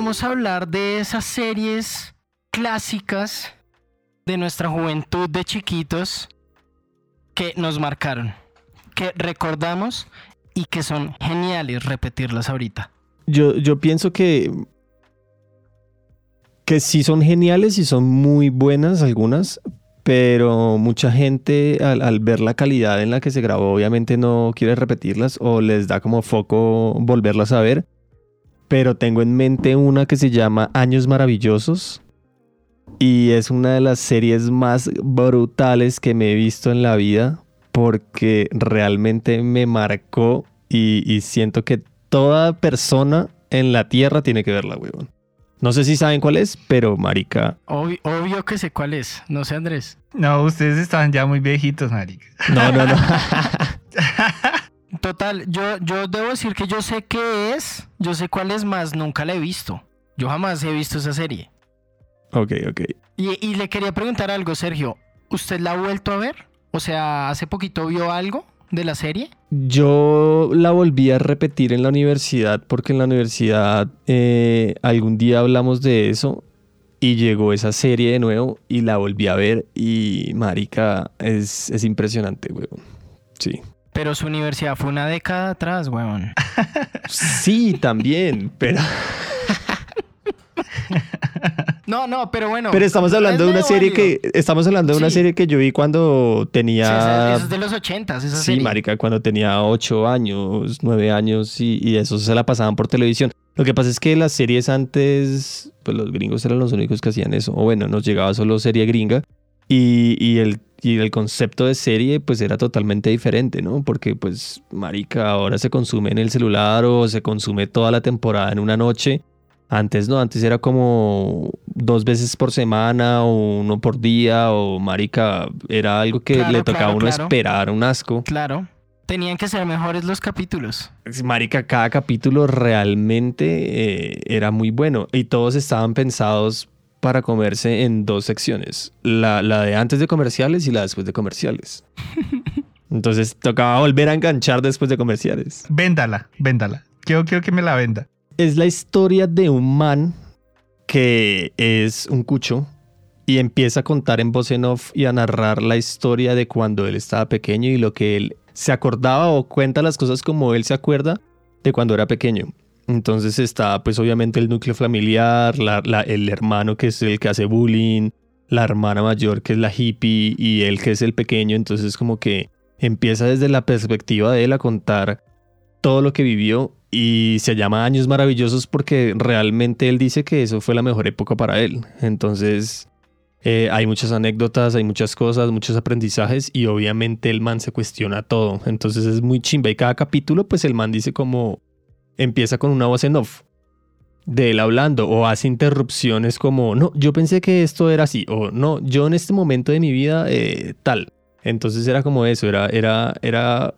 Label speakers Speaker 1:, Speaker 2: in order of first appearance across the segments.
Speaker 1: vamos a hablar de esas series clásicas de nuestra juventud de chiquitos que nos marcaron, que recordamos y que son geniales repetirlas ahorita.
Speaker 2: Yo pienso que sí son geniales y son muy buenas algunas, pero mucha gente al ver la calidad en la que se grabó obviamente no quiere repetirlas o les da como foco volverlas a ver. Pero tengo en mente una que se llama Años Maravillosos y es una de las series más brutales que me he visto en la vida porque realmente me marcó y siento que toda persona en la tierra tiene que verla, weón. No sé si saben cuál es, pero marica...
Speaker 1: Obvio que sé cuál es, no sé, Andrés.
Speaker 3: No, ustedes estaban ya muy viejitos, marica.
Speaker 2: No.
Speaker 1: Total, yo debo decir que yo sé qué es, yo sé cuál es, más nunca la he visto. Yo jamás he visto esa serie.
Speaker 2: Ok.
Speaker 1: Y le quería preguntar algo, Sergio. ¿Usted la ha vuelto a ver? O sea, ¿hace poquito vio algo de la serie?
Speaker 2: Yo la volví a repetir en la universidad porque en la universidad algún día hablamos de eso y llegó esa serie de nuevo y la volví a ver y marica, es impresionante, weón. Sí.
Speaker 1: Pero su universidad fue una década atrás, weón.
Speaker 2: Sí, también, pero...
Speaker 1: No, pero bueno.
Speaker 2: Pero estamos hablando de una serie
Speaker 1: válido.
Speaker 2: una serie que yo vi cuando tenía...
Speaker 1: Sí, eso es de los 80s, esa
Speaker 2: sí,
Speaker 1: serie.
Speaker 2: marica, cuando tenía 8 años, 9 años y eso se la pasaban por televisión. Lo que pasa es que las series antes, pues los gringos eran los únicos que hacían eso. O bueno, nos llegaba solo serie gringa y el concepto de serie pues era totalmente diferente, ¿no? Porque pues, marica, ahora se consume en el celular o se consume toda la temporada en una noche. Antes no, antes era como 2 veces por semana o 1 por día o marica, era algo que le tocaba a uno esperar, un asco.
Speaker 1: Claro, tenían que ser mejores los capítulos.
Speaker 2: Marica, cada capítulo realmente era muy bueno y todos estaban pensados para comerse en 2 secciones, la de antes de comerciales y la después de comerciales. Entonces tocaba volver a enganchar después de comerciales.
Speaker 3: Véndala. Quiero que me la venda.
Speaker 2: Es la historia de un man que es un cucho y empieza a contar en voz en off y a narrar la historia de cuando él estaba pequeño y lo que él se acordaba o cuenta las cosas como él se acuerda de cuando era pequeño. Entonces está pues obviamente el núcleo familiar, el hermano que es el que hace bullying, la hermana mayor que es la hippie y él que es el pequeño. Entonces como que empieza desde la perspectiva de él a contar todo lo que vivió. Y se llama Años Maravillosos porque realmente él dice que eso fue la mejor época para él. Entonces hay muchas anécdotas, hay muchas cosas, muchos aprendizajes y obviamente el man se cuestiona todo. Entonces es muy chimba y cada capítulo pues el man dice como empieza con una voz en off de él hablando o hace interrupciones como no, yo pensé que esto era así o no, yo en este momento de mi vida tal. Entonces era como eso, era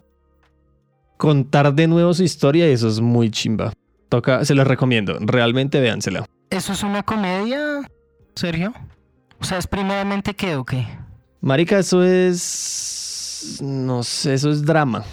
Speaker 2: contar de nuevo su historia y eso es muy chimba. Se los recomiendo, realmente véansela.
Speaker 1: ¿Eso es una comedia, Sergio? O sea, ¿es primeramente qué o qué?
Speaker 2: Marica, eso es... no sé, eso es drama.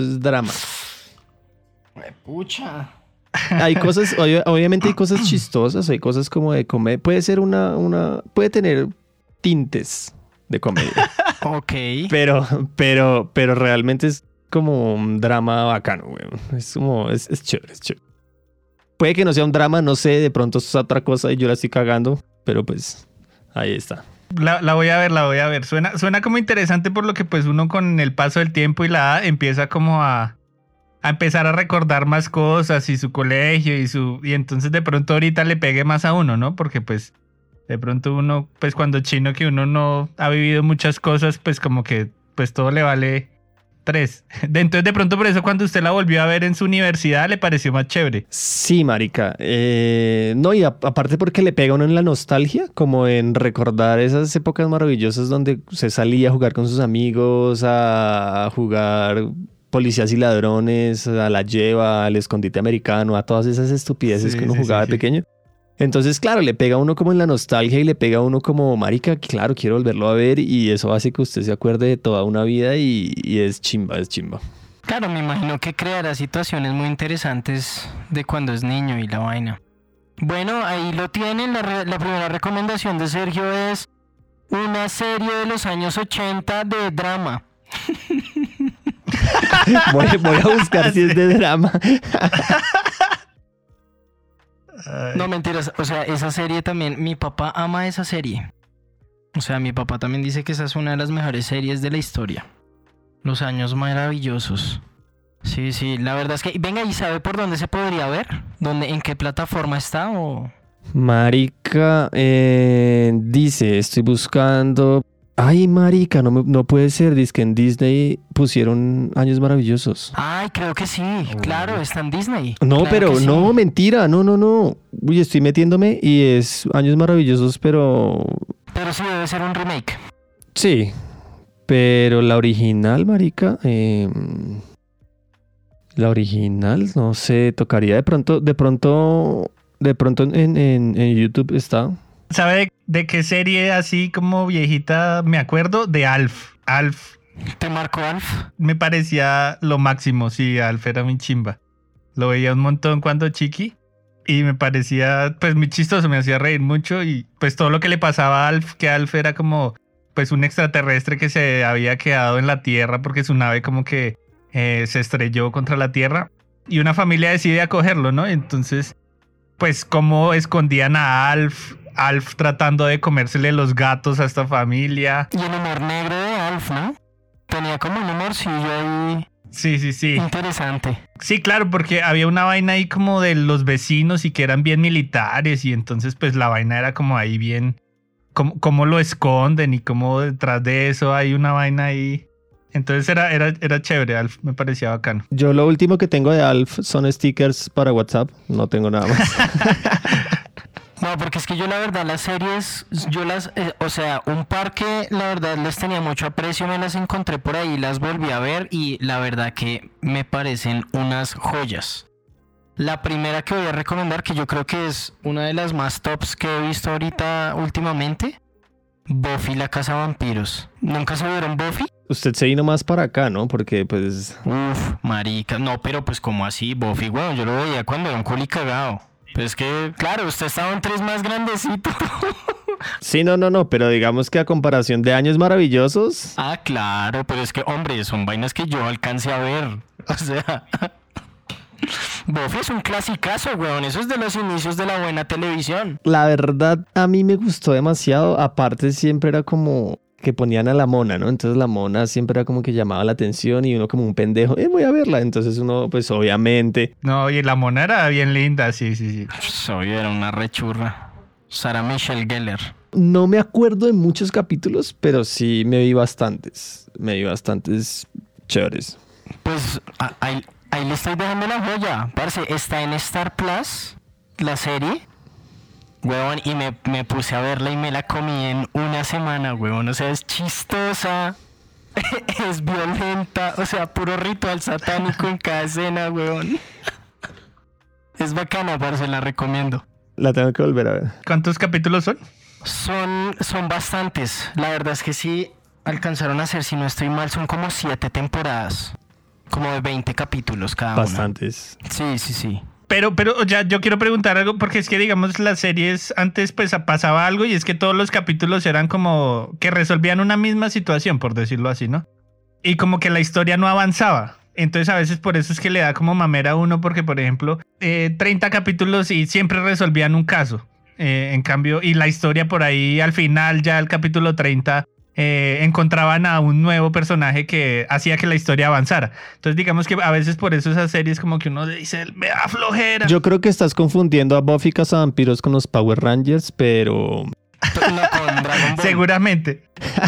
Speaker 1: Pucha.
Speaker 2: Hay cosas, obviamente hay cosas chistosas, hay cosas como de comedia. Puede ser puede tener tintes de comedia.
Speaker 1: Ok.
Speaker 2: Pero realmente es como un drama bacano, güey. Es como, es chévere, es chévere. Puede que no sea un drama, no sé, de pronto es otra cosa y yo la estoy cagando, pero pues ahí está.
Speaker 3: La voy a ver. Suena como interesante por lo que pues uno con el paso del tiempo y la edad empieza como a empezar a recordar más cosas y su colegio y entonces de pronto ahorita le pegue más a uno, ¿no? Porque pues de pronto uno, pues cuando chino que uno no ha vivido muchas cosas, pues como que pues todo le vale 3. Entonces de pronto por eso cuando usted la volvió a ver en su universidad le pareció más chévere.
Speaker 2: Sí, marica. No, y aparte porque le pega a uno en la nostalgia, como en recordar esas épocas maravillosas donde se salía a jugar con sus amigos, a jugar policías y ladrones, a la lleva, al escondite americano, a todas esas estupideces que uno jugaba de pequeño. Entonces, claro, le pega a uno como en la nostalgia y le pega a uno como, marica, claro, quiero volverlo a ver y eso hace que usted se acuerde de toda una vida y es chimba, es chimba.
Speaker 1: Claro, me imagino que creará situaciones muy interesantes de cuando es niño y la vaina. Bueno, ahí lo tienen. La primera recomendación de Sergio es una serie de los años 80 de drama.
Speaker 2: Voy a buscar si es de drama.
Speaker 1: No, mentiras. O sea, esa serie también, mi papá ama esa serie. O sea, mi papá también dice que esa es una de las mejores series de la historia. Los años maravillosos. Sí, sí, la verdad es que... Venga, ¿y sabe por dónde se podría ver? ¿En qué plataforma está o...?
Speaker 2: Marica, dice, estoy buscando... Ay, marica, no puede ser. Dice que en Disney pusieron Años Maravillosos.
Speaker 1: Ay, creo que sí. Claro, está en Disney.
Speaker 2: No,
Speaker 1: Claro
Speaker 2: pero
Speaker 1: que sí.
Speaker 2: no, mentira. No. Uy, estoy metiéndome y es Años Maravillosos, pero...
Speaker 1: Pero sí debe ser un remake.
Speaker 2: Sí, pero la original, marica... La original, no sé, tocaría de pronto en YouTube está.
Speaker 3: ¿Sabe de qué serie así como viejita me acuerdo? De Alf. Alf
Speaker 1: ¿Te marcó Alf?
Speaker 3: me parecía lo máximo, sí, Alf era mi chimba. Lo veía un montón cuando chiqui y me parecía pues muy chistoso, me hacía reír mucho y pues todo lo que le pasaba a Alf, que Alf era como pues un extraterrestre que se había quedado en la Tierra porque su nave como que se estrelló contra la Tierra y una familia decide acogerlo, ¿no? Entonces, pues cómo escondían a Alf tratando de comérsele los gatos a esta familia.
Speaker 1: Y el humor negro de Alf, ¿no? Tenía como un humorcillo ahí
Speaker 3: Sí.
Speaker 1: interesante.
Speaker 3: Sí, claro, porque había una vaina ahí como de los vecinos y que eran bien militares y entonces pues la vaina era como ahí bien, cómo lo esconden y cómo detrás de eso hay una vaina ahí. Entonces era chévere, Alf me parecía bacano.
Speaker 2: Yo lo último que tengo de Alf son stickers para WhatsApp, no tengo nada más.
Speaker 1: No, porque es que yo la verdad las series, o sea, un par que la verdad les tenía mucho aprecio, me las encontré por ahí, las volví a ver y la verdad que me parecen unas joyas. La primera que voy a recomendar, que yo creo que es una de las más tops que he visto ahorita últimamente, Buffy la Cazavampiros. ¿Nunca se vieron Buffy?
Speaker 2: Usted se vino más para acá, ¿no? Porque pues...
Speaker 1: Uf, marica, no, pero pues como así, Buffy, bueno, yo lo veía cuando era un culi cagado. Pues es que, claro, usted estaba en 3 más grandecito.
Speaker 2: Sí, no, pero digamos que a comparación de Años Maravillosos...
Speaker 1: Ah, claro, pero es que, hombre, son vainas que yo alcancé a ver. O sea, Buffy es un clasicazo, weón. Eso es de los inicios de la buena televisión.
Speaker 2: La verdad, a mí me gustó demasiado. Aparte, siempre era como que ponían a la mona, ¿no? Entonces la mona siempre era como que llamaba la atención y uno como un pendejo, voy a verla. Entonces uno, pues obviamente...
Speaker 3: No, y la mona era bien linda, sí.
Speaker 1: Soy era una rechurra. Sarah Michelle Gellar.
Speaker 2: No me acuerdo de muchos capítulos, pero sí me vi bastantes. Chéveres.
Speaker 1: Pues ahí le estoy dejando la joya. Parce, está en Star Plus, la serie. Huevón, y me puse a verla y me la comí en una semana, huevón. O sea, es chistosa, es violenta, o sea, puro ritual satánico en cada escena, huevón. Es bacana, parce, la recomiendo.
Speaker 2: La tengo que volver a ver.
Speaker 3: ¿Cuántos capítulos son?
Speaker 1: Son bastantes. La verdad es que sí alcanzaron a hacer, si no estoy mal, son como 7 temporadas. Como de 20 capítulos cada una.
Speaker 2: Bastantes.
Speaker 1: Sí.
Speaker 3: Pero ya yo quiero preguntar algo porque es que digamos las series antes pues pasaba algo y es que todos los capítulos eran como que resolvían una misma situación, por decirlo así, ¿no? Y como que la historia no avanzaba. Entonces a veces por eso es que le da como mamera a uno porque por ejemplo 30 capítulos y siempre resolvían un caso. En cambio, y la historia por ahí al final ya el capítulo 30 encontraban a un nuevo personaje que hacía que la historia avanzara. Entonces digamos que a veces por eso esas series como que uno dice, me da flojera.
Speaker 2: Yo creo que estás confundiendo a Buffy Cazavampiros con los Power Rangers, pero...
Speaker 1: No, con Dragon Ball.
Speaker 3: Seguramente.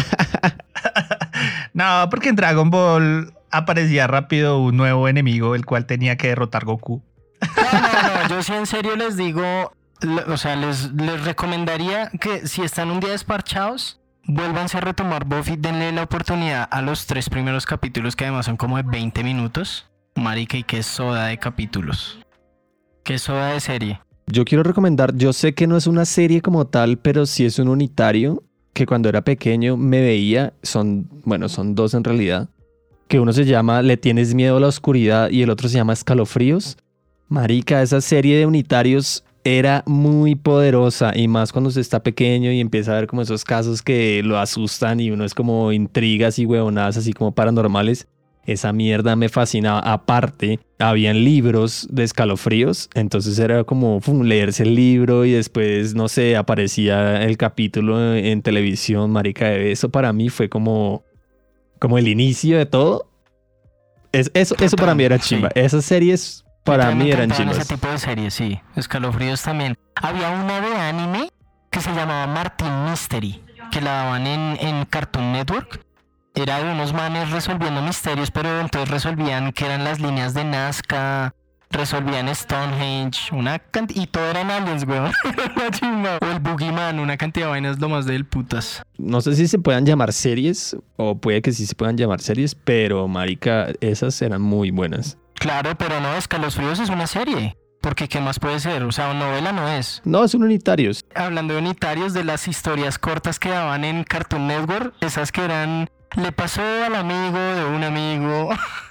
Speaker 3: No, porque en Dragon Ball aparecía rápido un nuevo enemigo, el cual tenía que derrotar Goku.
Speaker 1: No, yo sí en serio les digo, o sea, les recomendaría que si están un día desparchados, vuélvanse a retomar Buffy, denle la oportunidad a los 3 primeros capítulos, que además son como de 20 minutos. Marica, y qué soda de capítulos. Qué soda de serie.
Speaker 2: Yo quiero recomendar, yo sé que no es una serie como tal, pero sí es un unitario que cuando era pequeño me veía, son 2 en realidad, que uno se llama Le tienes miedo a la oscuridad y el otro se llama Escalofríos. Marica, esa serie de unitarios era muy poderosa y más cuando se está pequeño y empieza a ver como esos casos que lo asustan y uno es como intrigas y huevonadas así como paranormales. Esa mierda me fascinaba. Aparte, habían libros de escalofríos, entonces era como leerse el libro y después, no sé, aparecía el capítulo en televisión, marica. Eso para mí fue como el inicio de todo. Eso para mí era chimba.
Speaker 1: Sí.
Speaker 2: Esas series para mí eran chimbas.
Speaker 1: Ese tipo de series, sí. Escalofríos también. Había una de anime que se llamaba Martin Mystery, que la daban en Cartoon Network. Era de unos manes resolviendo misterios, pero entonces resolvían que eran las líneas de Nazca, resolvían Stonehenge, y todo eran aliens, weón. O el Boogeyman, una cantidad de vainas lo más del putas.
Speaker 2: No sé si se puedan llamar series, o puede que sí se puedan llamar series, pero marica, esas eran muy buenas.
Speaker 1: Claro, pero no, Escalofríos es una serie. Porque ¿qué más puede ser? O sea, novela no es.
Speaker 2: No, son unitarios.
Speaker 1: Hablando de unitarios, de las historias cortas que daban en Cartoon Network, esas que eran... Le pasó al amigo de un amigo.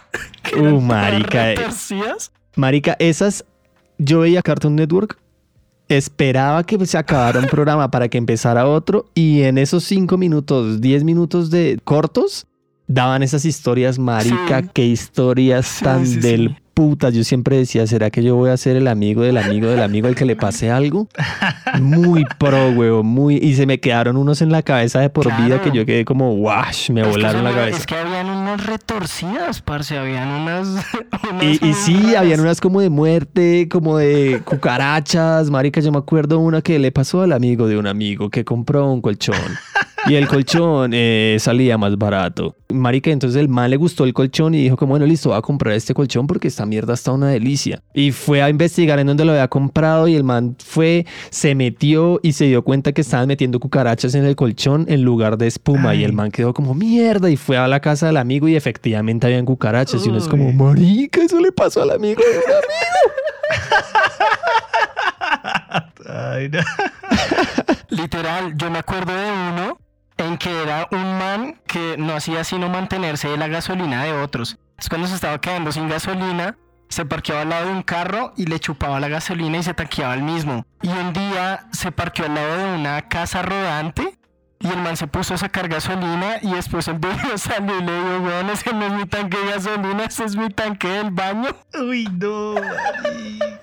Speaker 2: Marica.
Speaker 1: Retorcidas.
Speaker 2: Marica, esas... Yo veía Cartoon Network, esperaba que se acabara un programa para que empezara otro y en esos 5 minutos, 10 minutos de cortos, daban esas historias, marica.
Speaker 1: Sí.
Speaker 2: Qué historias tan del putas. Yo siempre decía, ¿será que yo voy a ser el amigo del amigo del amigo al que le pase algo? Muy pro, huevo, muy... Y se me quedaron unos en la cabeza de por vida que yo quedé como, wash, me volaron la cabeza.
Speaker 1: Es que habían unas retorcidas, parce, habían unas
Speaker 2: y sí,
Speaker 1: raras.
Speaker 2: habían unas como de muerte, como de cucarachas, marica. Yo me acuerdo una que le pasó al amigo de un amigo que compró un colchón. Y el colchón salía más barato. Marica, entonces el man le gustó el colchón y dijo como, bueno, listo, voy a comprar este colchón porque esta mierda está una delicia. Y fue a investigar en dónde lo había comprado y el man fue, se metió y se dio cuenta que estaban metiendo cucarachas en el colchón en lugar de espuma. Y el man quedó como, mierda, y fue a la casa del amigo y efectivamente habían cucarachas. Y uno es como, marica, eso le pasó al amigo de un amigo.
Speaker 3: Ay, no.
Speaker 1: Literal, yo me acuerdo de uno en que era un man que no hacía sino mantenerse de la gasolina de otros. Es cuando se estaba quedando sin gasolina, se parqueaba al lado de un carro y le chupaba la gasolina y se tanqueaba el mismo. Y un día se parqueó al lado de una casa rodante y el man se puso a sacar gasolina y después el dueño salió y le dijo, weón, ese no es mi tanque de gasolina, ese es mi tanque del baño.
Speaker 3: Uy, no, marica.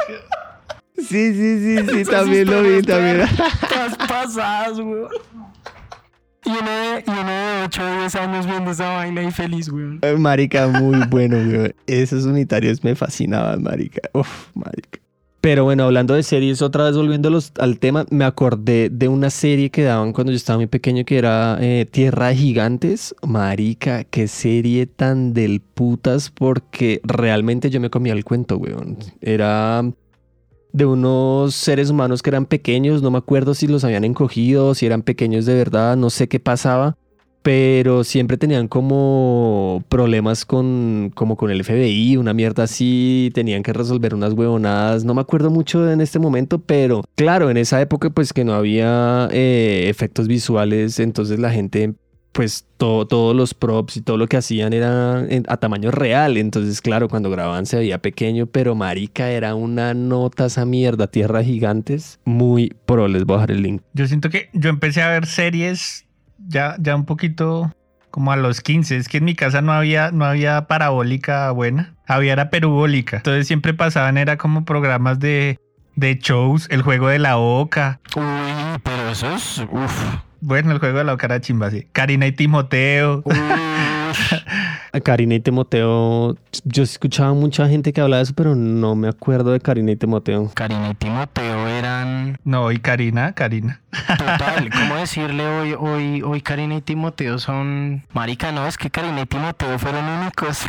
Speaker 2: Sí, también lo vi, también.
Speaker 1: Todas pasadas, weón. Y uno de 8 o 10 años viendo esa vaina y feliz, weón.
Speaker 2: Marica, muy bueno, weón. Esos unitarios me fascinaban, marica. Uf, marica. Pero bueno, hablando de series, otra vez volviéndolos al tema, me acordé de una serie que daban cuando yo estaba muy pequeño que era Tierra de Gigantes. Marica, qué serie tan del putas, porque realmente yo me comía el cuento, weón. Era de unos seres humanos que eran pequeños, no me acuerdo si los habían encogido, si eran pequeños de verdad, no sé qué pasaba, pero siempre tenían como problemas con el FBI, una mierda así, tenían que resolver unas huevonadas, no me acuerdo mucho en este momento, pero claro, en esa época pues que no había efectos visuales, entonces la gente... pues todos los props y todo lo que hacían era a tamaño real. Entonces, claro, cuando grababan se veía pequeño, pero marica, era una nota esa mierda. Tierra de Gigantes, muy pro. Les voy a dejar el link.
Speaker 3: Yo siento que yo empecé a ver series ya un poquito como a los 15. Es que en mi casa no había parabólica buena. Había era perubólica. Entonces siempre pasaban, era como programas de shows, el juego de la oca.
Speaker 1: Uy, pero eso es... Uf.
Speaker 3: Bueno, el juego de la oca era chimba, sí. Karina y Timoteo.
Speaker 2: Karina y Timoteo, yo escuchaba mucha gente que hablaba de eso, pero no me acuerdo de Karina y Timoteo.
Speaker 1: Karina y Timoteo eran...
Speaker 3: No, y Karina.
Speaker 1: Total, ¿cómo decirle hoy Karina y Timoteo son... Marica, no, es que Karina y Timoteo fueron únicos.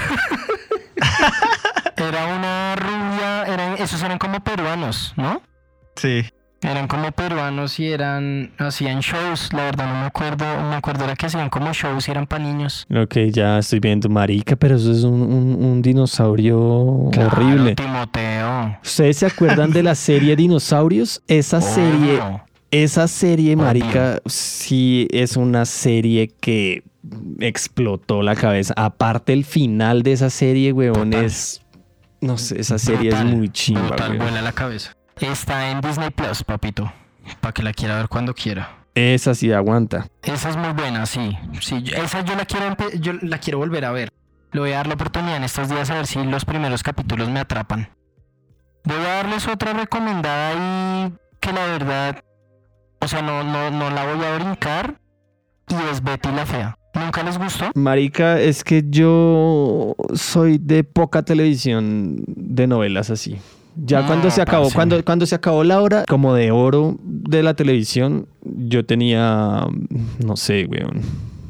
Speaker 1: Era una rubia, esos eran como peruanos, ¿no?
Speaker 3: Sí.
Speaker 1: Eran como peruanos y hacían shows, la verdad no me acuerdo era que hacían como shows y eran para niños.
Speaker 2: Ok, ya estoy viendo, marica, pero eso es un dinosaurio horrible.
Speaker 1: Timoteo.
Speaker 2: ¿Ustedes se acuerdan de la serie Dinosaurios? Esa serie, marica, sí es una serie que explotó la cabeza. Aparte el final de esa serie, weón, es... No sé, esa serie es muy chimba,
Speaker 1: brutal,
Speaker 2: weón.
Speaker 1: vuela la cabeza. Está en Disney Plus, papito. Para que la quiera ver cuando quiera.
Speaker 2: Esa sí aguanta.
Speaker 1: Esa es muy buena, sí. Sí, esa yo la quiero volver a ver. Le voy a dar la oportunidad en estos días a ver si los primeros capítulos me atrapan. Voy a darles otra recomendada y que la verdad, o sea, no la voy a brincar. Y es Betty la Fea. ¿Nunca les gustó?
Speaker 2: Marica, es que yo soy de poca televisión de novelas así. Ya
Speaker 1: No,
Speaker 2: cuando se acabó,
Speaker 1: parce.
Speaker 2: cuando se acabó la hora como de oro de la televisión, yo tenía, no sé, weón,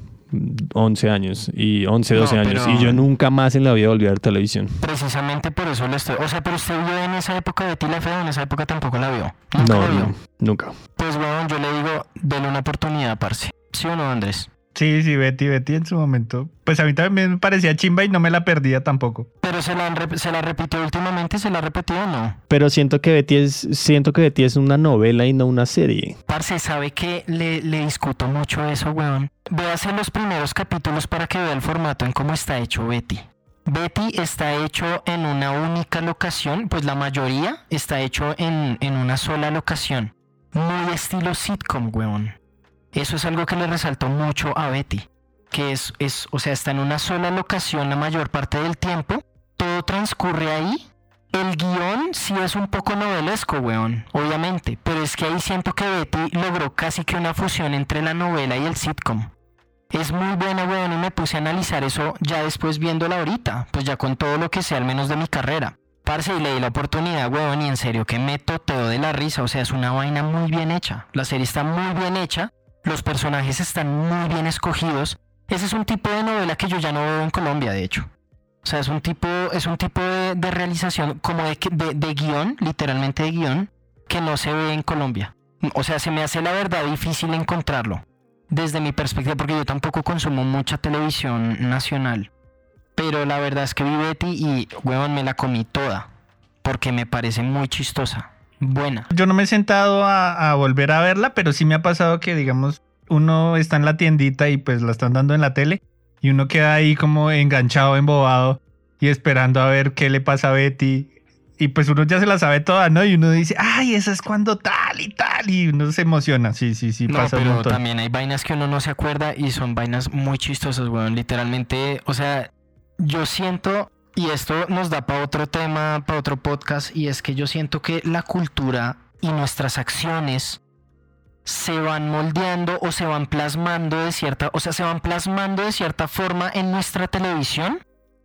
Speaker 2: 11 años y 11, 12
Speaker 1: No,
Speaker 2: años.
Speaker 1: pero-
Speaker 2: Y yo nunca más en la vida volví a ver televisión.
Speaker 1: Precisamente por eso le estoy... O sea, pero usted vio en esa época Betty la Fea o en esa época tampoco la vio. ¿Nunca
Speaker 2: No,
Speaker 1: la vio?
Speaker 2: no, nunca.
Speaker 1: Pues bueno, yo le digo, denle una oportunidad, parce. ¿Sí o no, Andrés?
Speaker 3: Sí, Betty en su momento. Pues a mí también me parecía chimba y no me la perdía tampoco.
Speaker 1: Pero se la repitió últimamente, ¿se la repitió o no?
Speaker 2: Pero siento que Betty es una novela y no una serie.
Speaker 1: Parce, ¿sabe que le discuto mucho eso, weón? Véase los primeros capítulos para que vea el formato en cómo está hecho Betty. Betty está hecho en una única locación, pues la mayoría está hecho en una sola locación. Muy estilo sitcom, weón. Eso es algo que le resaltó mucho a Betty. Que o sea, está en una sola locación la mayor parte del tiempo. Todo transcurre ahí. El guión sí es un poco novelesco, weón, obviamente. Pero es que ahí siento que Betty logró casi que una fusión entre la novela y el sitcom. Es muy buena, weón, y me puse a analizar eso ya después viéndola ahorita. Pues ya con todo lo que sé, al menos de mi carrera. Parce, y le di la oportunidad, weón, y en serio que me toteo de la risa. O sea, es una vaina muy bien hecha. La serie está muy bien hecha. Los personajes están muy bien escogidos. Ese es un tipo de novela que yo ya no veo en Colombia, de hecho. O sea, es un tipo de realización como de guión, literalmente de guión, que no se ve en Colombia. O sea, se me hace la verdad difícil encontrarlo. Desde mi perspectiva, porque yo tampoco consumo mucha televisión nacional. Pero la verdad es que vi Betty y, huevón, me la comí toda. Porque me parece muy chistosa. Buena.
Speaker 3: Yo no me he sentado a volver a verla, pero sí me ha pasado que, digamos, uno está en la tiendita y pues la están dando en la tele y uno queda ahí como enganchado, embobado y esperando a ver qué le pasa a Betty. Y pues uno ya se la sabe toda, ¿no? Y uno dice, ay, esa es cuando tal y tal. Y uno se emociona. Sí,
Speaker 1: No,
Speaker 3: pasa un
Speaker 1: pero
Speaker 3: montón.
Speaker 1: también hay vainas que uno no se acuerda y son vainas muy chistosas, weón. Literalmente, o sea, yo siento, y esto nos da para otro tema, para otro podcast, y es que yo siento que la cultura y nuestras acciones se van moldeando o se van plasmando de cierta, o sea, se van plasmando de cierta forma en nuestra televisión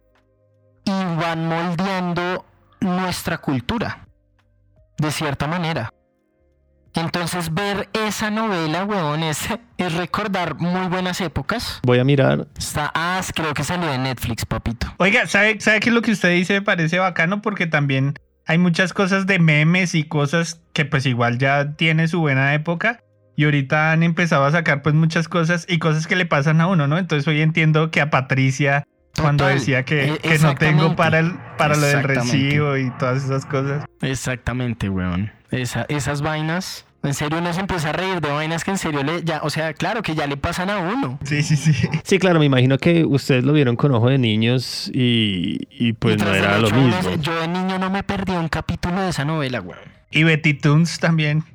Speaker 1: y van moldeando nuestra cultura de cierta manera. Entonces ver esa novela, huevón, es recordar muy buenas épocas.
Speaker 2: Voy a mirar.
Speaker 1: Creo que salió de Netflix, papito.
Speaker 3: Oiga, ¿sabe que lo que usted dice me parece bacano? Porque también hay muchas cosas de memes y cosas que pues igual ya tiene su buena época. Y ahorita han empezado a sacar pues muchas cosas y cosas que le pasan a uno, ¿no? Entonces hoy entiendo que a Patricia cuando
Speaker 1: Total,
Speaker 3: decía que no
Speaker 1: exactamente.
Speaker 3: tengo para lo del
Speaker 1: Exactamente.
Speaker 3: recibo y todas esas cosas.
Speaker 1: Exactamente, weón. Esas vainas, en serio uno se empieza a reír de vainas que en serio o sea, claro que ya le pasan a uno.
Speaker 3: Sí.
Speaker 2: Sí, claro, me imagino que ustedes lo vieron con ojo de niños y pues
Speaker 1: Y
Speaker 2: no
Speaker 1: tras
Speaker 2: era
Speaker 1: el
Speaker 2: lo
Speaker 1: hecho,
Speaker 2: mismo.
Speaker 1: yo de niño no me perdí un capítulo de esa novela, weón.
Speaker 3: Y Betty Toons también.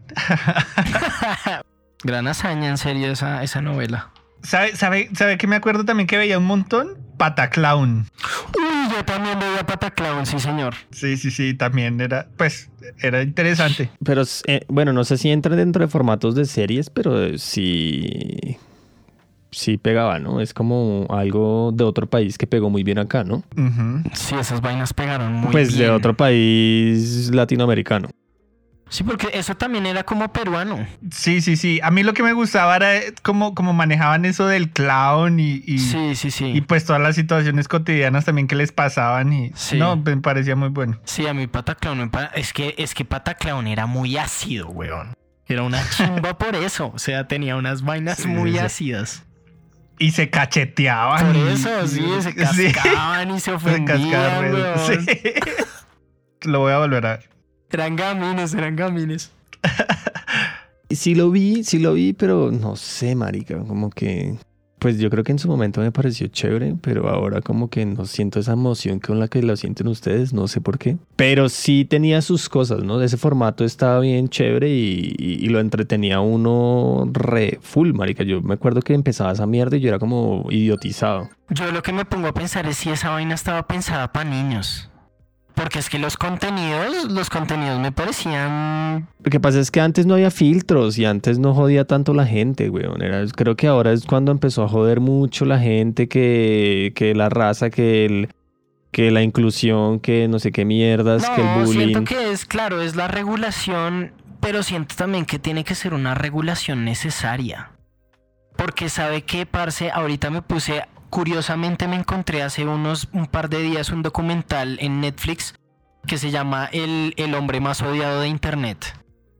Speaker 1: Gran hazaña, en serio, esa novela.
Speaker 3: ¿Sabe que me acuerdo también que veía un montón? Pataclown.
Speaker 1: Uy, yo también veía Pataclown, sí, señor.
Speaker 3: Sí, también era interesante.
Speaker 2: Pero bueno, no sé si entra dentro de formatos de series, pero sí pegaba, ¿no? Es como algo de otro país que pegó muy bien acá, ¿no?
Speaker 3: Ujú.
Speaker 1: Sí, esas vainas pegaron muy
Speaker 2: Pues
Speaker 1: bien.
Speaker 2: de otro país latinoamericano.
Speaker 1: Sí, porque eso también era como peruano.
Speaker 3: Sí. A mí lo que me gustaba era como manejaban eso del clown y
Speaker 1: Sí.
Speaker 3: pues todas las situaciones cotidianas también que les pasaban y
Speaker 1: Sí.
Speaker 3: no, me parecía muy bueno.
Speaker 1: Sí, a mí Pataclown es que Pataclown era muy ácido, weón. Era una chimba por eso. O sea, tenía unas vainas
Speaker 3: Sí,
Speaker 1: muy
Speaker 3: sí.
Speaker 1: ácidas.
Speaker 3: Y se cacheteaban.
Speaker 1: Por
Speaker 3: y-
Speaker 1: eso, sí, se cascaban y se
Speaker 3: Se
Speaker 1: ofendían,
Speaker 3: cascaban.
Speaker 1: weón.
Speaker 3: Sí. Lo voy a volver a ver.
Speaker 1: Eran gamines.
Speaker 2: Sí lo vi, pero no sé, marica, como que Pues yo creo que en su momento me pareció chévere, pero ahora como que no siento esa emoción con la que lo sienten ustedes, no sé por qué. Pero sí tenía sus cosas, ¿no? Ese formato estaba bien chévere y lo entretenía a uno re full, marica. Yo me acuerdo que empezaba esa mierda y yo era como idiotizado.
Speaker 1: Yo lo que me pongo a pensar es si esa vaina estaba pensada para niños. Porque es que los contenidos me parecían...
Speaker 2: Lo que pasa es que antes no había filtros y antes no jodía tanto la gente, weón. Creo que ahora es cuando empezó a joder mucho la gente, que la raza, que la inclusión, que no sé qué mierdas, que el
Speaker 1: No,
Speaker 2: bullying.
Speaker 1: siento que es, claro, es la regulación, pero siento también que tiene que ser una regulación necesaria. Porque sabe que, parce, ahorita curiosamente me encontré hace un par de días un documental en Netflix que se llama El hombre más odiado de internet.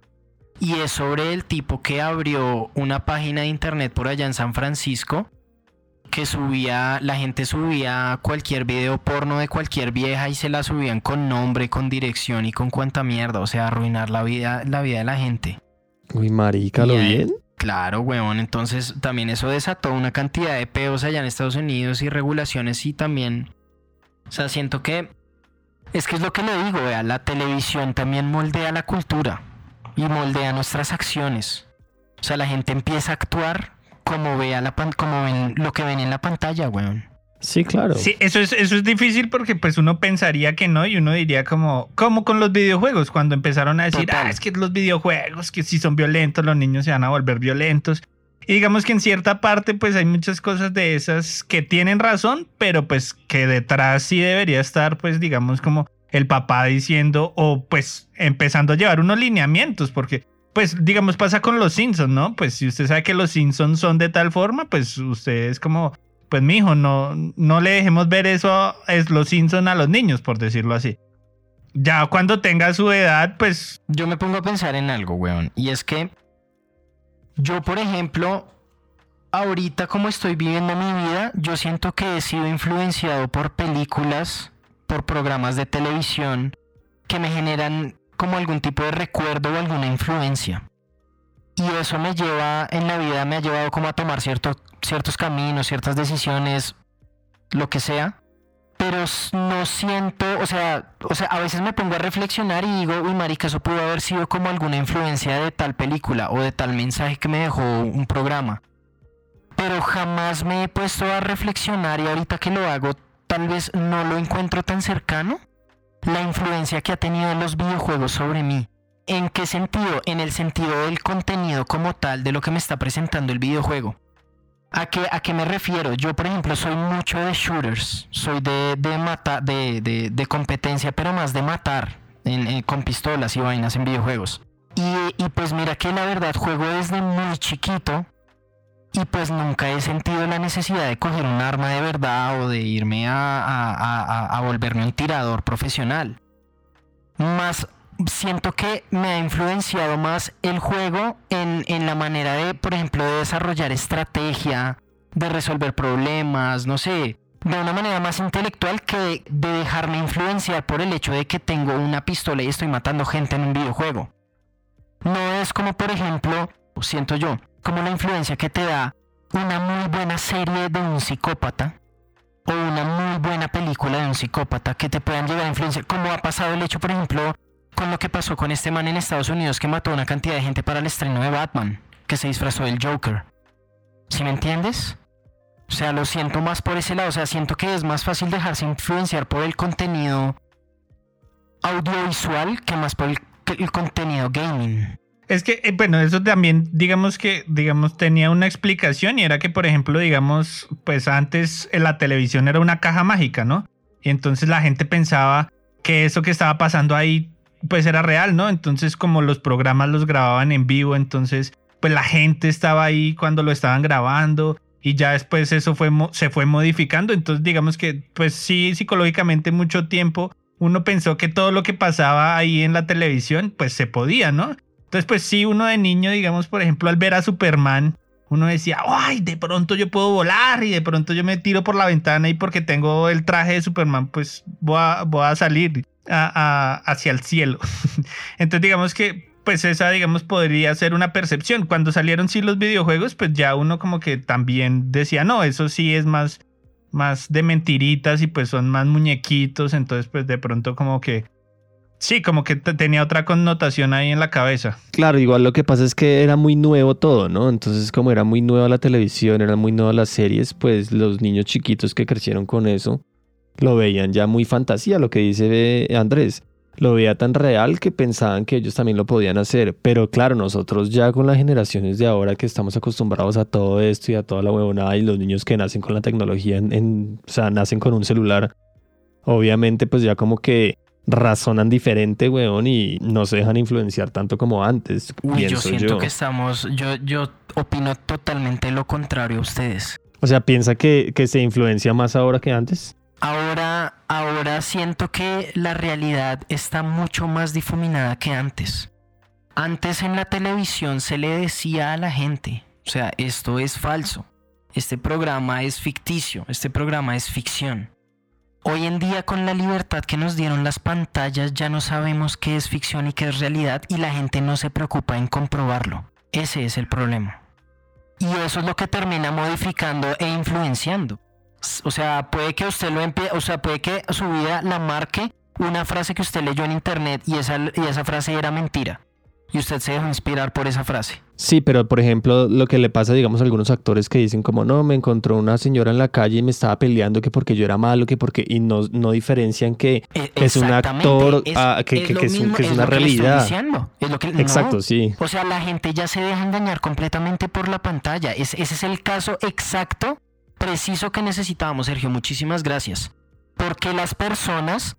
Speaker 1: Y es sobre el tipo que abrió una página de internet por allá en San Francisco, que la gente subía cualquier video porno de cualquier vieja y se la subían con nombre, con dirección y con cuanta mierda, o sea, arruinar la vida de la gente.
Speaker 2: Uy, marica, ¿lo bien?
Speaker 1: Claro, weón, entonces también eso desató una cantidad de peos allá en Estados Unidos y regulaciones y también, o sea, siento que es lo que le digo, vea, la televisión también moldea la cultura y moldea nuestras acciones. O sea, la gente empieza a actuar como ven lo que ven en la pantalla, weón.
Speaker 2: Sí, claro.
Speaker 3: Sí, eso es difícil porque pues uno pensaría que no y uno diría como con los videojuegos, cuando empezaron a decir,
Speaker 1: Total.
Speaker 3: es que los videojuegos, que si son violentos, los niños se van a volver violentos. Y digamos que en cierta parte pues hay muchas cosas de esas que tienen razón, pero pues que detrás sí debería estar pues digamos como el papá diciendo o pues empezando a llevar unos lineamientos, porque pues digamos pasa con los Simpsons, ¿no? Pues si usted sabe que los Simpsons son de tal forma, pues usted es como... Pues mijo, no le dejemos ver eso, es los Simpson a los niños, por decirlo así. Ya cuando tenga su edad, pues...
Speaker 1: Yo me pongo a pensar en algo, weón, y es que yo, por ejemplo, ahorita como estoy viviendo mi vida, yo siento que he sido influenciado por películas, por programas de televisión que me generan como algún tipo de recuerdo o alguna influencia. Y eso en la vida me ha llevado como a tomar ciertos caminos, ciertas decisiones, lo que sea. Pero no siento, o sea, a veces me pongo a reflexionar y digo, uy, marica, eso pudo haber sido como alguna influencia de tal película o de tal mensaje que me dejó un programa. Pero jamás me he puesto a reflexionar y ahorita que lo hago, tal vez no lo encuentro tan cercano. La influencia que ha tenido los videojuegos sobre mí. ¿En qué sentido? En el sentido del contenido como tal, de lo que me está presentando el videojuego. ¿A qué me refiero? Yo, por ejemplo, soy mucho de shooters. Soy de competencia, pero más de matar con pistolas y vainas en videojuegos. Y pues mira que la verdad juego desde muy chiquito. Y pues nunca he sentido la necesidad de coger un arma de verdad o de irme a volverme un tirador profesional. Más... Siento que me ha influenciado más el juego en la manera de, por ejemplo, de desarrollar estrategia, de resolver problemas, no sé, de una manera más intelectual que de dejarme influenciar por el hecho de que tengo una pistola y estoy matando gente en un videojuego. No es como, por ejemplo, siento yo, como la influencia que te da una muy buena serie de un psicópata o una muy buena película de un psicópata que te puedan llegar a influenciar, como ha pasado el hecho, por ejemplo, con lo que pasó con este man en Estados Unidos que mató a una cantidad de gente para el estreno de Batman, que se disfrazó del Joker. ¿Sí me entiendes? O sea, lo siento más por ese lado. O sea, siento que es más fácil dejarse influenciar por el contenido audiovisual que más por el contenido gaming.
Speaker 3: Es que, bueno, eso también, digamos, tenía una explicación y era que, por ejemplo, digamos, pues antes la televisión era una caja mágica, ¿no? Y entonces la gente pensaba que eso que estaba pasando ahí pues era real, ¿no? Entonces como los programas los grababan en vivo, entonces pues la gente estaba ahí cuando lo estaban grabando y ya después eso se fue modificando. Entonces digamos que pues sí, psicológicamente mucho tiempo uno pensó que todo lo que pasaba ahí en la televisión pues se podía, ¿no? Entonces pues sí, uno de niño, digamos, por ejemplo, al ver a Superman, uno decía, ¡ay! De pronto yo puedo volar y de pronto yo me tiro por la ventana y porque tengo el traje de Superman pues voy a salir hacia el cielo. Entonces digamos que pues esa, digamos, podría ser una percepción. Cuando salieron sí los videojuegos, pues ya uno como que también decía, no, eso sí es más de mentiritas y pues son más muñequitos, entonces pues de pronto como que sí, como que tenía otra connotación ahí en la cabeza.
Speaker 2: Claro, igual lo que pasa es que era muy nuevo todo, ¿no? Entonces, como era muy nueva la televisión, eran muy nuevas las series, pues los niños chiquitos que crecieron con eso lo veían ya muy fantasía, lo que dice Andrés. Lo veía tan real que pensaban que ellos también lo podían hacer. Pero claro, nosotros ya con las generaciones de ahora que estamos acostumbrados a todo esto y a toda la huevonada y los niños que nacen con la tecnología, o sea, nacen con un celular, obviamente pues ya como que razonan diferente, weón, y no se dejan influenciar tanto como antes.
Speaker 1: Uy, yo siento que yo opino totalmente lo contrario a ustedes.
Speaker 2: O sea, ¿piensa que se influencia más ahora que antes?
Speaker 1: Ahora siento que la realidad está mucho más difuminada que antes. Antes en la televisión se le decía a la gente, o sea, esto es falso, este programa es ficticio, este programa es ficción. Hoy en día con la libertad que nos dieron las pantallas ya no sabemos qué es ficción y qué es realidad y la gente no se preocupa en comprobarlo. Ese es el problema. Y eso es lo que termina modificando e influenciando. O sea, puede que usted puede que su vida la marque una frase que usted leyó en internet y esa frase era mentira. Y usted se dejó inspirar por esa frase.
Speaker 2: Sí, pero por ejemplo, lo que le pasa, digamos, a algunos actores que dicen como, no, me encontró una señora en la calle y me estaba peleando que porque yo era malo, que porque... Y no diferencian que es un actor, que es una realidad. Exacto, no. Sí.
Speaker 1: O sea, la gente ya se deja engañar completamente por la pantalla. Ese es el caso exacto, preciso que necesitábamos, Sergio. Muchísimas gracias. Porque las personas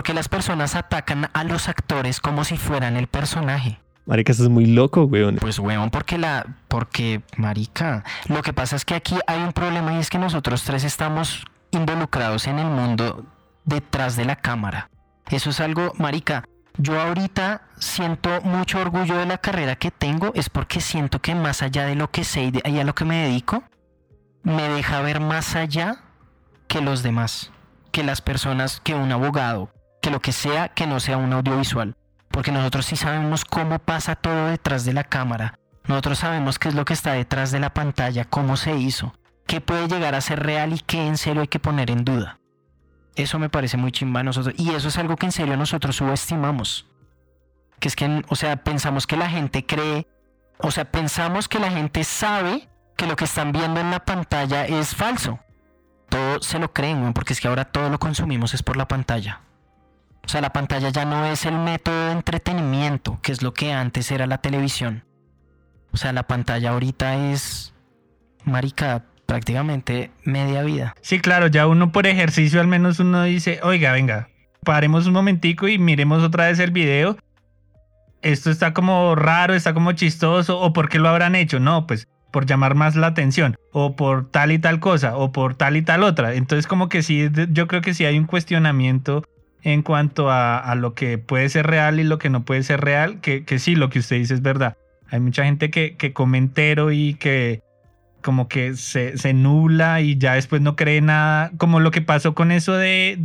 Speaker 1: atacan a los actores como si fueran el personaje.
Speaker 2: Marica, eso es muy loco, weón.
Speaker 1: Pues, weón, porque, marica, lo que pasa es que aquí hay un problema y es que nosotros tres estamos involucrados en el mundo detrás de la cámara. Eso es algo, marica, yo ahorita siento mucho orgullo de la carrera que tengo, es porque siento que más allá de lo que sé y a lo que me dedico, me deja ver más allá que los demás, que las personas, que un abogado, que lo que sea, que no sea un audiovisual. Porque nosotros sí sabemos cómo pasa todo detrás de la cámara. Nosotros sabemos qué es lo que está detrás de la pantalla, cómo se hizo, qué puede llegar a ser real y qué en serio hay que poner en duda. Eso me parece muy chimba a nosotros. Y eso es algo que en serio nosotros subestimamos. Que es que, o sea, pensamos que la gente cree, o sea, pensamos que la gente sabe que lo que están viendo en la pantalla es falso. Todo se lo creen, porque es que ahora todo lo consumimos es por la pantalla. O sea, la pantalla ya no es el método de entretenimiento, que es lo que antes era la televisión. O sea, la pantalla ahorita es, marica, prácticamente media vida.
Speaker 3: Sí, claro, ya uno por ejercicio al menos uno dice, oiga, venga, paremos un momentico y miremos otra vez el video. Esto está como raro, está como chistoso, o ¿por qué lo habrán hecho? No, pues por llamar más la atención, o por tal y tal cosa, o por tal y tal otra. Entonces como que sí, yo creo que sí hay un cuestionamiento en cuanto a lo que puede ser real y lo que no puede ser real, que sí, lo que usted dice es verdad. Hay mucha gente que come entero y que como que se nubla y ya después no cree nada, como lo que pasó con eso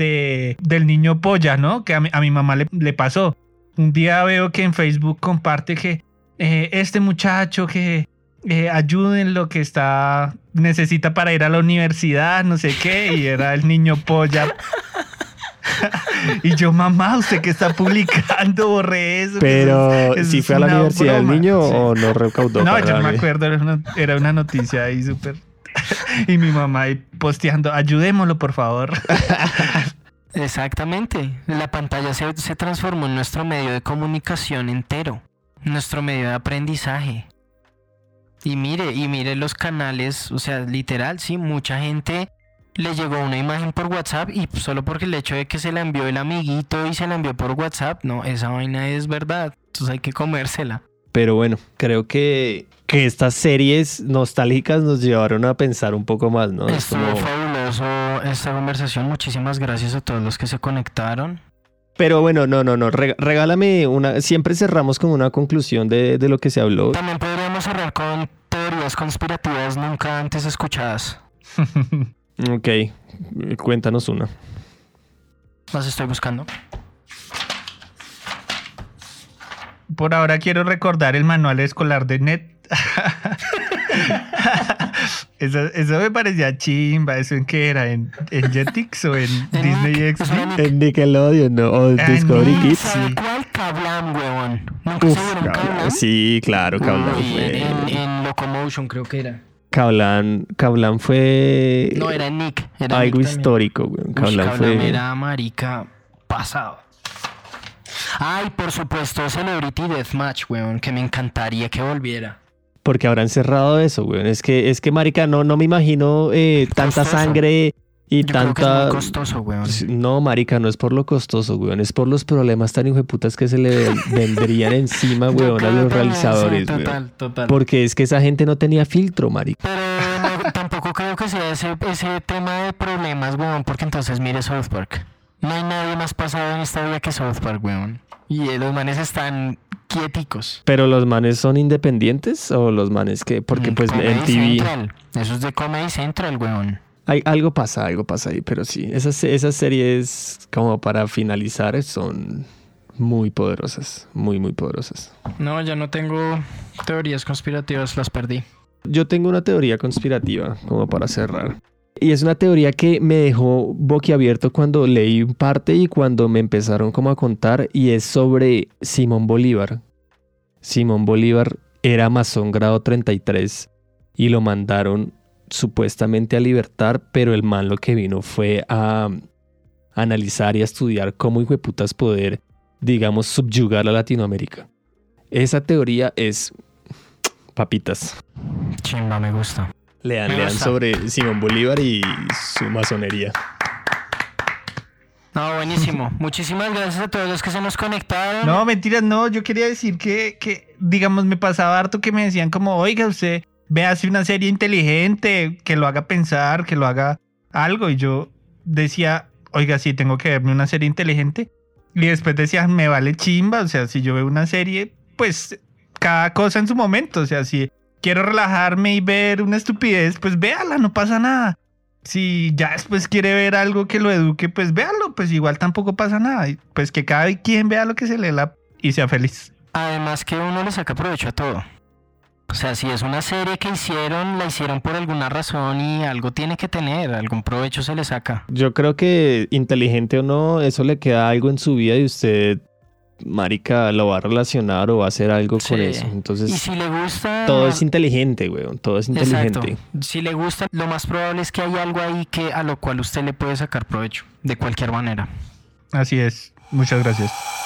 Speaker 3: del niño polla, ¿no? Que a mi mamá le pasó. Un día veo que en Facebook comparte que este muchacho que ayuden lo que necesita para ir a la universidad, no sé qué, y era el niño polla. Y yo, mamá, ¿usted qué está publicando? Borré eso.
Speaker 2: Pero si fue a la universidad el niño, sí, o no recaudó.
Speaker 3: No, yo no me acuerdo, era una noticia ahí súper. Y mi mamá ahí posteando, ayudémoslo, por favor.
Speaker 1: Exactamente. La pantalla se transformó en nuestro medio de comunicación entero, nuestro medio de aprendizaje. Y mire los canales, o sea, literal, sí, mucha gente le llegó una imagen por WhatsApp y solo porque el hecho de que se la envió el amiguito y se la envió por WhatsApp, no, esa vaina es verdad, entonces hay que comérsela.
Speaker 2: Pero bueno, creo que estas series nostálgicas nos llevaron a pensar un poco más, ¿no?
Speaker 1: Estuvo fabuloso esta conversación, muchísimas gracias a todos los que se conectaron.
Speaker 2: Pero bueno, no, regálame una, siempre cerramos con una conclusión de lo que se habló.
Speaker 1: También podríamos cerrar con teorías conspirativas nunca antes escuchadas.
Speaker 2: Ok, cuéntanos una.
Speaker 1: Las estoy buscando.
Speaker 3: por ahora quiero recordar el manual escolar de Ned. Eso me parecía chimba. ¿Eso en qué era? ¿En Jetix o en Disney XD?
Speaker 2: En Nickelodeon, ¿no? O Discovery Kids.
Speaker 1: ¿Sabe cuál? Kablam, huevón. ¿Nunca se vieron Kablam?
Speaker 2: Sí, claro, Kablam
Speaker 1: Uy,
Speaker 2: fue.
Speaker 1: en Locomotion creo que era.
Speaker 2: Kablam fue.
Speaker 1: No, era Nick. Era
Speaker 2: algo
Speaker 1: Nick también.
Speaker 2: histórico, güey.
Speaker 1: Uy,
Speaker 2: Kablam
Speaker 1: Kablam
Speaker 2: fue.
Speaker 1: era marica pasado. Ay, por supuesto, Celebrity Deathmatch, weón, que me encantaría que volviera.
Speaker 2: Porque habrán cerrado eso, güey. Es que marica, no me imagino tanta
Speaker 1: Costoso.
Speaker 2: sangre y
Speaker 1: Yo creo que es
Speaker 2: tanta.
Speaker 1: muy costoso, weón.
Speaker 2: No, marica, no es por lo costoso, weón. Es por los problemas tan hijueputas que se le vendrían encima, weón, a los realizadores,
Speaker 1: Sí,
Speaker 2: weón.
Speaker 1: total.
Speaker 2: Porque es que esa gente no tenía filtro, marica.
Speaker 1: Pero no, tampoco creo que sea ese tema de problemas, weón, porque entonces mire South Park. No hay nadie más pasado en esta vida que South Park, weón. Y los manes están quieticos.
Speaker 2: Pero los manes son independientes o los manes que, porque pues
Speaker 1: Comedy
Speaker 2: en TV
Speaker 1: Central. Eso es de Comedy Central, weón.
Speaker 2: algo pasa ahí, pero sí, esas series como para finalizar son muy poderosas, muy poderosas.
Speaker 1: No, ya no tengo teorías conspirativas, las perdí.
Speaker 2: Yo tengo una teoría conspirativa como para cerrar. Y es una teoría que me dejó boquiabierto cuando leí un parte y cuando me empezaron como a contar, y es sobre Simón Bolívar. Simón Bolívar era masón grado 33 y lo mandaron supuestamente a libertar, pero el man lo que vino fue a analizar y a estudiar cómo hijueputas poder, digamos, subyugar a Latinoamérica. Esa teoría es papitas.
Speaker 1: Chimba, me gusta.
Speaker 2: Lean
Speaker 1: Me gusta.
Speaker 2: sobre Simón Bolívar y su masonería.
Speaker 1: No, buenísimo. Muchísimas gracias a todos los que se nos conectaron.
Speaker 3: No, mentiras, no. Yo quería decir que, digamos, me pasaba harto que me decían como, oiga, usted véase una serie inteligente, que lo haga pensar, que lo haga algo. Y yo decía, oiga, sí, tengo que verme una serie inteligente. Y después decía, me vale chimba. O sea, si yo veo una serie, pues cada cosa en su momento. O sea, si quiero relajarme y ver una estupidez, pues véala, no pasa nada. Si ya después quiere ver algo que lo eduque, pues véalo, pues igual tampoco pasa nada. Y pues que cada quien vea lo que se le la y sea feliz.
Speaker 1: Además que uno le saca provecho a todo. O sea, si es una serie que la hicieron por alguna razón y algo tiene que tener, algún provecho se le saca.
Speaker 2: Yo creo que inteligente o no, eso le queda algo en su vida y usted, marica, lo va a relacionar o va a hacer algo con
Speaker 1: Sí.
Speaker 2: eso. Entonces,
Speaker 1: Y si le gusta...
Speaker 2: todo es inteligente, weón. Todo es inteligente.
Speaker 1: Exacto. Si le gusta, lo más probable es que hay algo ahí a lo cual usted le puede sacar provecho, de cualquier manera.
Speaker 3: Así es. Muchas gracias.